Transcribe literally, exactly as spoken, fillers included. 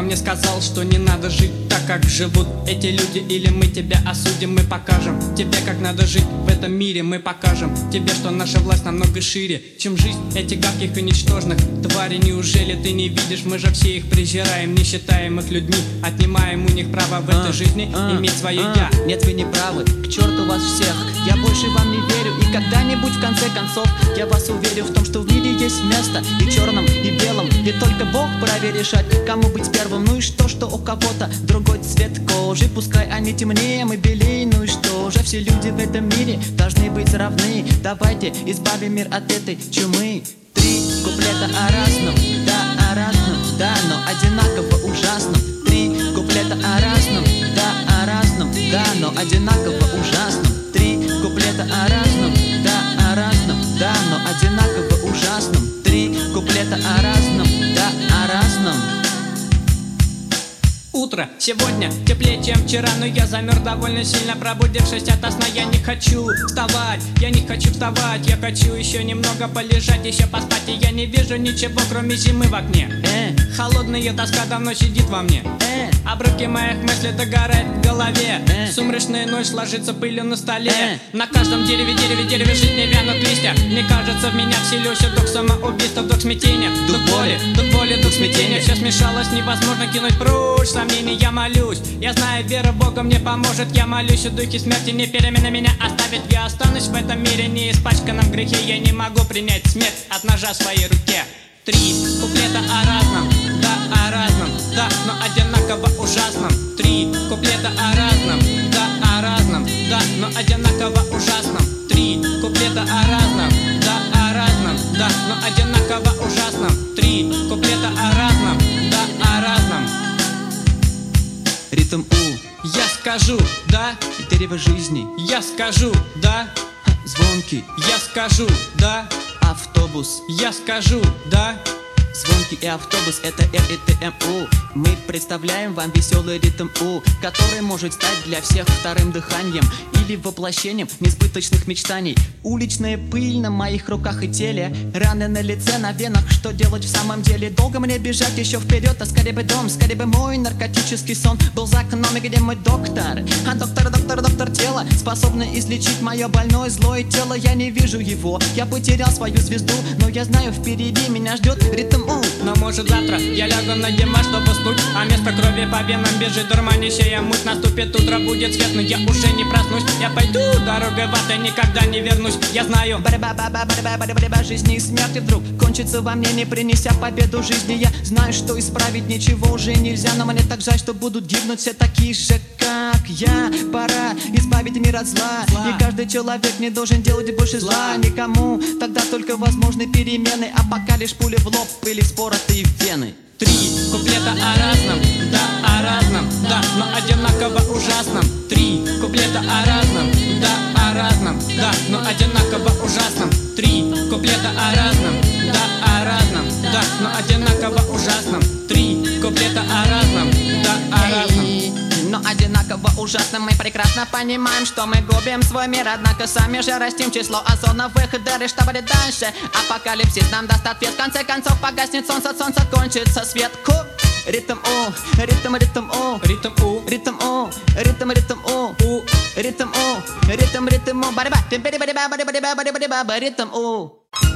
мне сказал, что не надо жить так, как живут эти люди, или мы тебя осудим. Мы покажем тебе, как надо жить в этом мире. Мы покажем тебе, что наша власть намного шире, чем жизнь этих гадких и ничтожных тварей. Неужели ты не видишь? Мы же все их презираем, не считаем их людьми, отнимаем у них право в этой жизни иметь свое я. Нет, вы не правы, к черту вас всех. Я больше вам не верю, и когда-нибудь в конце концов я вас уверю в том, что в мире есть место и черном, и белом. И только Бог вправе решать, кому быть первым. Ну и что, что у кого-то другой цвет кожи, пускай они темнее, мы белее. Ну и что же, все люди в этом мире должны быть равны. Давайте избавим мир от этой чумы. Три куплета о разном, да, о разном, да, но одинаково ужасном. Три куплета о разном, да, о разном, да, но одинаково ужасном. Три куплета о разном, да, о разном, да, но одинаково ужасном. Три куплета о разном, да, о разном. Утро сегодня теплее, чем вчера, но я замерз довольно сильно, пробудившись ото сна. Я не хочу вставать, я не хочу вставать. Я хочу еще немного полежать, еще поспать. И я не вижу ничего, кроме зимы в окне. Э, Холодная тоска давно сидит во мне. э, Обрывки моих мыслей догорают в голове. Э. Сумрачная ночь ложится пылью на столе. Э. На каждом дереве, дереве, дереве жить не вянут листья. Мне кажется, в меня вселился дух самоубийства, дух смятения, дух боли, дух боли, дух смятения. Все смешалось, невозможно кинуть прочь сомнений. Я молюсь, я знаю, вера в Бога мне поможет. Я молюсь, и духи смерти не перемены меня оставят. Я останусь в этом мире не испачканном в грехе. Я не могу принять смерть от ножа в своей руке. Три куплета о разном, да, о разном, да, но одинаково ужасном. Три куплета о разном, да, о разном, да, но одинаково ужасном. Три куплета о разном, да, о разном, да, но одинаково ужасном. Три куплета о разном, да, о разном. Ритм У, Я скажу, да, и дерево жизни. я скажу, да, Ха, звонкий я скажу, да, автобус. я скажу, да. Звонкий и автобус — это Р и Т М У. Мы представляем вам веселый ритм У, который может стать для всех вторым дыханием или воплощением несбыточных мечтаний. Уличная пыль на моих руках и теле, раны на лице, на венах. Что делать в самом деле? Долго мне бежать еще вперед, а скорее бы дом, скорее бы мой наркотический сон был за окном. И где мой доктор? А доктор, доктор, доктор тела, способный излечить мое больное злое тело. Я не вижу его, я потерял свою звезду, но я знаю, впереди меня ждет ритм У. Но может завтра я лягу на диван, чтобы уснуть, а вместо крови по венам бежит дурманящая муть. Наступит утро, будет свет, но я уже не проснусь. Я пойду дорогой в ад и никогда не вернусь. Я знаю, Борьба, борьба, борьба, борьба, борьба жизни и смерти вдруг кончится во мне, не принеся победу жизни. Я знаю, что исправить ничего уже нельзя, но мне так жаль, что будут гибнуть все такие же, как я. Пора избавить мир от зла, Зла. и каждый человек не должен делать больше зла никому. Тогда только возможны перемены, а пока лишь пули в лоб или споротые вены. три куплета о разном, да, о разном, да, но одинаково ужасном. Три куплета о разном, да, о разном, да, но одинаково ужасном. Три куплета о разном, да, о разном, да, но одинаково ужасном. Три куплета о разном, да, о разном. Но одинаково ужасно мы прекрасно понимаем, что мы губим свой мир, однако сами же растим число озоновых дыр. Что будет дальше? Апокалипсис нам даст ответ. В конце концов погаснет солнце, солнце кончится свет. Ку, ритм У, ритм, ритм У, Ритм У, ритм У, ритм, ритм У, У, ритм У, ритм, ритм У, борьба, борьба, борьба, борьба, борьба, борьба, ритм У.